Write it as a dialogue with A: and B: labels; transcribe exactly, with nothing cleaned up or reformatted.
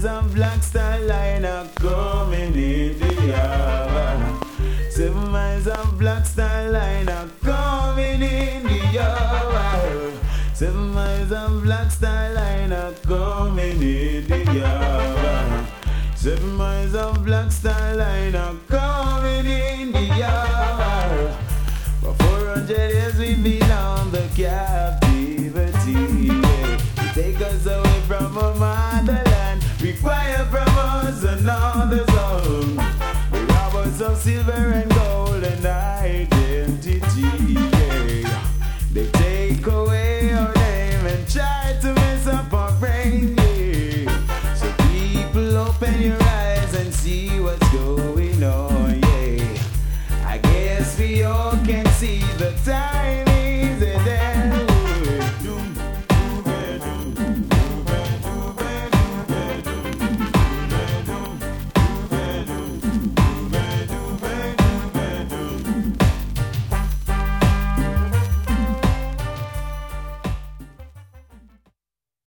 A: miles of Black Star Line are coming in the hour. Seven miles of Black Star Line are coming in the hour. Seven miles of Black Star Line are coming in the hour. Seven miles of Black Star Line are coming in the hour. For four hundred years we've been on the captive.